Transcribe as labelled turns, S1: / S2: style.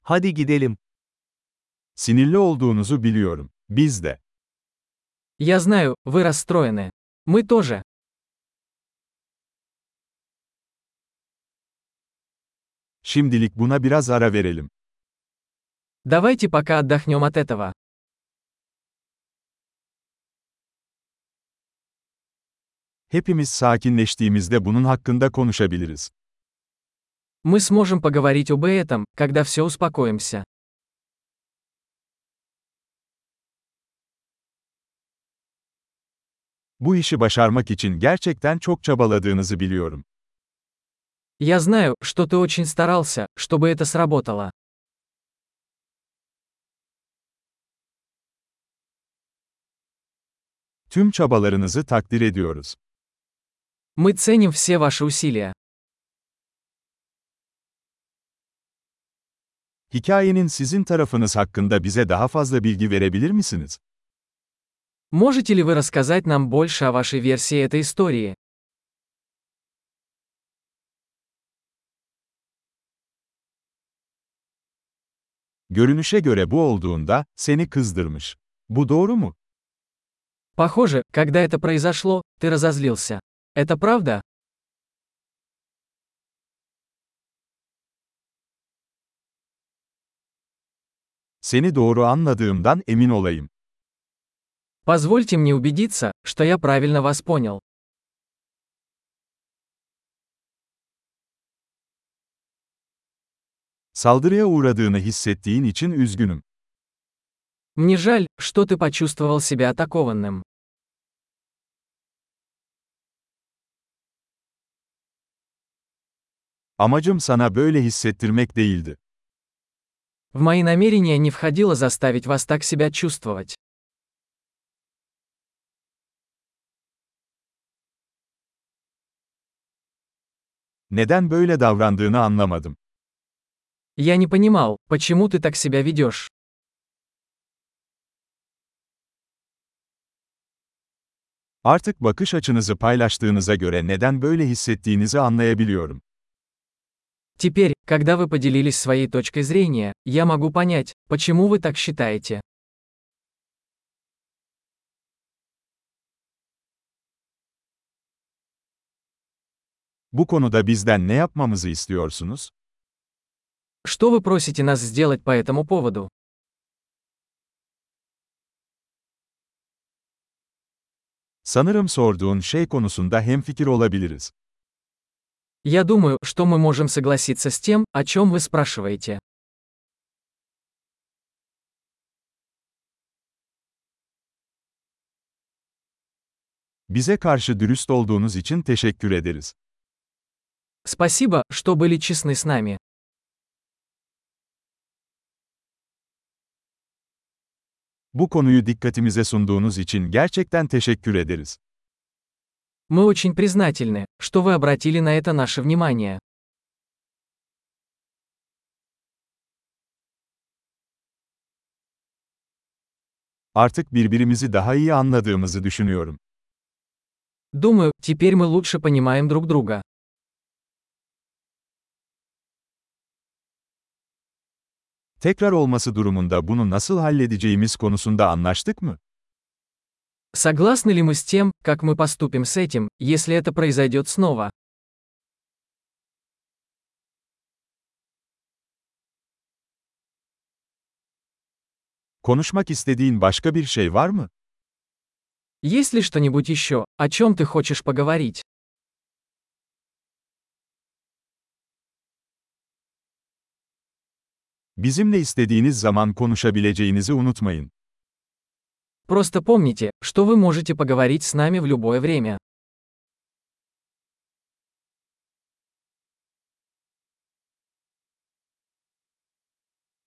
S1: Hadi gidelim.
S2: Sinirli olduğunuzu biliyorum. Biz de.
S3: Я знаю, вы расстроены. Мы тоже.
S2: Şimdilik buna biraz ara verelim.
S3: Давайте пока отдохнем от этого.
S2: Hepimiz sakinleştiğimizde bunun hakkında konuşabiliriz.
S3: Мы сможем поговорить об этом, когда все успокоимся.
S2: Bu işi başarmak için gerçekten çok çabaladığınızı biliyorum.
S3: Я знаю, что ты очень старался, чтобы это сработало.
S2: Tüm çabalarınızı takdir ediyoruz.
S3: Мы ценим все ваши усилия.
S2: Hikayenin sizin tarafınız hakkında bize daha fazla bilgi verebilir misiniz?
S3: Можете ли вы рассказать нам больше о вашей версии этой истории?
S2: Görünüşe göre bu olduğunda, seni kızdırmış. Bu doğru mu?
S3: Похоже, когда это произошло, ты разозлился. Это правда?
S2: Seni doğru anladığımdan emin olayım.
S3: Позвольте мне убедиться, что я правильно вас понял.
S2: Saldırıya uğradığını hissettiğin için üzgünüm.
S3: Мне жаль, что ты почувствовал себя атакованным.
S2: Amacım sana böyle hissettirmek değildi.
S3: В мои намерения не входило заставить вас так себя чувствовать.
S2: Neden böyle davrandığını anlamadım.
S3: Я не понимал, почему ты так себя ведешь.
S2: Artık bakış açınızı paylaştığınıza göre neden böyle hissettiğinizi anlayabiliyorum.
S3: Теперь, когда вы поделились своей точкой зрения, я могу понять, почему вы так считаете.
S2: Bu konuda bizden ne yapmamızı istiyorsunuz?
S3: Что вы просите нас сделать по этому поводу?
S2: Sanırım sorduğun şey konusunda hemfikir olabiliriz.
S3: Я думаю, что мы можем согласиться с тем, о чем вы спрашиваете.
S2: Bize karşı dürüst olduğunuz için teşekkür ederiz.
S3: Спасибо, что были честны с нами.
S2: Bu konuyu dikkatimize sunduğunuz için gerçekten teşekkür ederiz.
S3: Мы очень признательны, что вы обратили на это наше внимание.
S2: Artık birbirimizi daha iyi anladığımızı düşünüyorum.
S3: Думаю, теперь мы лучше понимаем друг друга.
S2: Tekrar olması durumunda bunu nasıl halledeceğimiz konusunda anlaştık mı?
S3: Согласны ли мы с тем, как мы поступим с этим, если это произойдет снова?
S2: Konuşmak istediğin başka bir şey var mı?
S3: Есть ли что-нибудь еще, о чем ты хочешь поговорить?
S2: Bizimle istediğiniz zaman konuşabileceğinizi unutmayın.
S3: Просто помните, что вы можете поговорить с нами в любое время.